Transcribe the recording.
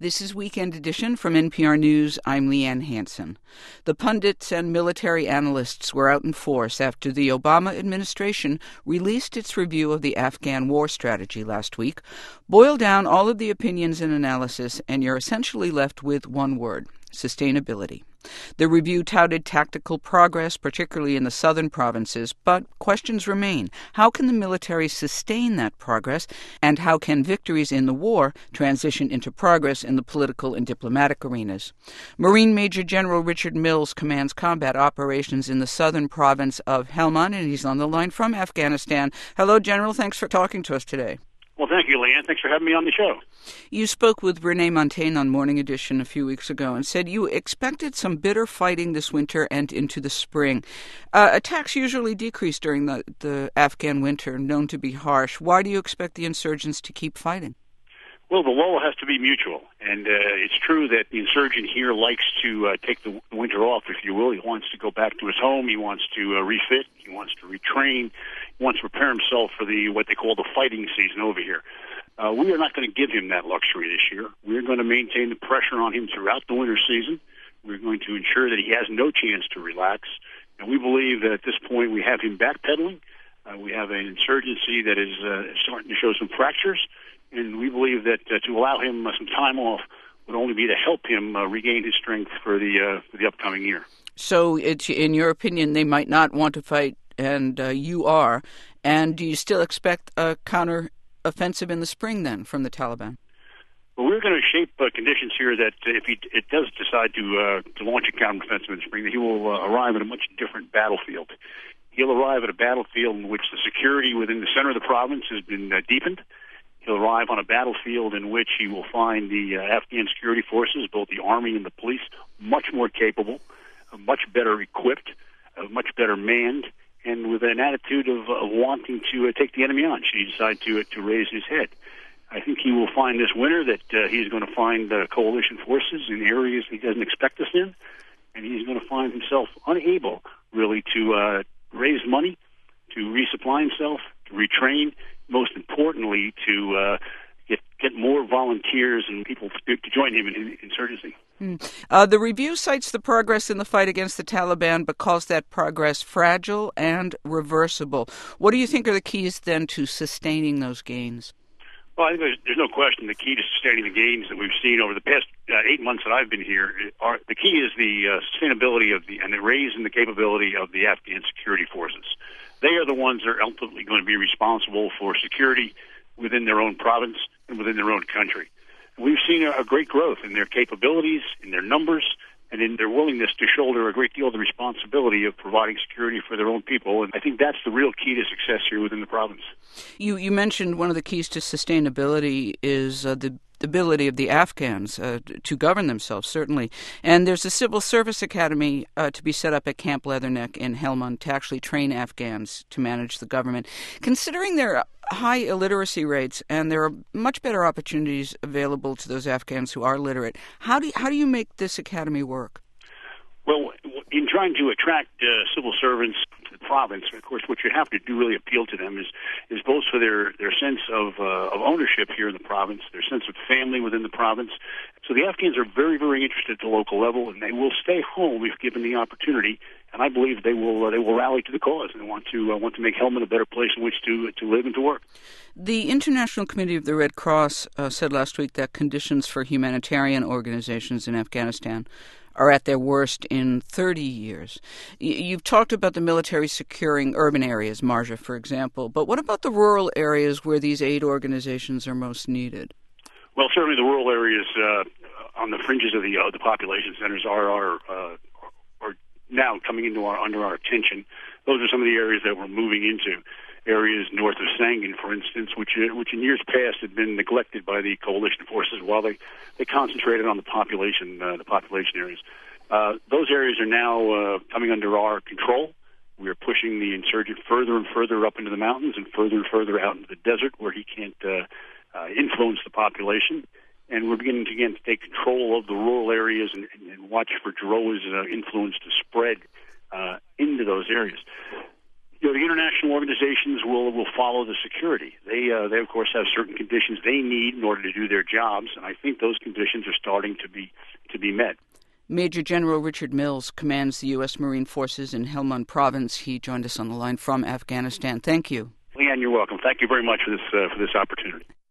This is Weekend Edition from NPR News. I'm Leanne Hansen. The pundits and military analysts were out in force after the Obama administration released its review of the Afghan war strategy last week. Boil down all of the opinions and analysis, and you're essentially left with one word: sustainability. The review touted tactical progress, particularly in the southern provinces, but questions remain. How can the military sustain that progress, and how can victories in the war transition into progress in the political and diplomatic arenas? Marine Major General Richard Mills commands combat operations in the southern province of Helmand, and he's on the line from Afghanistan. Hello, General. Thanks for talking to us today. Well, thank you, Leanne. Thanks for having me on the show. You spoke with Renee Montagne on Morning Edition a few weeks ago and said you expected some bitter fighting this winter and into the spring. Attacks usually decrease during the Afghan winter, known to be harsh. Why do you expect the insurgents to keep fighting? Well, the lull has to be mutual, and it's true that the insurgent here likes to take the winter off, if you will. He wants to go back to his home. He wants to refit. He wants to retrain. He wants to prepare himself for what they call the fighting season over here. We are not going to give him that luxury this year. We're going to maintain the pressure on him throughout the winter season. We're going to ensure that he has no chance to relax, and we believe that at this point we have him backpedaling. We have an insurgency that is starting to show some fractures. And we believe that to allow him some time off would only be to help him regain his strength for the upcoming year. So, in your opinion, they might not want to fight, and you are. And do you still expect a counter-offensive in the spring, then, from the Taliban? Well, we're going to shape conditions here that if it does decide to launch a counter-offensive in the spring, that he will arrive at a much different battlefield. He'll arrive at a battlefield in which the security within the center of the province has been deepened. He'll arrive on a battlefield in which he will find the Afghan security forces, both the army and the police, much more capable, much better equipped, much better manned, and with an attitude of wanting to take the enemy on should he decide to raise his head. I think he will find this winter that he's going to find coalition forces in areas he doesn't expect us in, and he's going to find himself unable, really, to raise money, to resupply himself, to retrain, most importantly, to get more volunteers and people to join him in insurgency. The review cites the progress in the fight against the Taliban, but calls that progress fragile and reversible. What do you think are the keys, then, to sustaining those gains? Well, I think there's no question the key to sustaining the gains that we've seen over the past 8 months that I've been here, the key is the sustainability and the raise in the capability of the Afghan security forces. They are the ones that are ultimately going to be responsible for security within their own province and within their own country. We've seen a great growth in their capabilities, in their numbers, and in their willingness to shoulder a great deal of the responsibility of providing security for their own people. And I think that's the real key to success here within the province. You mentioned one of the keys to sustainability is the ability of the Afghans to govern themselves, certainly. And there's a civil service academy to be set up at Camp Leatherneck in Helmand to actually train Afghans to manage the government. Considering their high illiteracy rates, and there are much better opportunities available to those Afghans who are literate, how do you make this academy work? Well, in trying to attract civil servants to the province, of course, what you have to do really appeal to them is both for their sense of ownership here in the province, their sense of family within the province. So the Afghans are very, very interested at the local level, and they will stay home if given the opportunity. And I believe they will rally to the cause and want to make Helmand a better place in which to live and to work. The International Committee of the Red Cross said last week that conditions for humanitarian organizations in Afghanistan are at their worst in 30 years. You've talked about the military securing urban areas, Marja, for example, but what about the rural areas where these aid organizations are most needed? Well, certainly the rural areas on the fringes of the population centers are now coming under our attention. Those are some of the areas that we're moving into. Areas north of Sangin, for instance, which in years past had been neglected by the coalition forces while they concentrated on the population areas. Those areas are now coming under our control. We are pushing the insurgent further and further up into the mountains and further out into the desert where he can't influence the population. And we're beginning to take control of the rural areas and watch for Giroa's influence to spread into those areas. the international organizations will follow the security. They of course have certain conditions they need in order to do their jobs, and I think those conditions are starting to be met. Major General Richard Mills commands the U.S. Marine Forces in Helmand Province. He joined us on the line from Afghanistan. Thank you. Leanne, you're welcome. Thank you very much for this opportunity.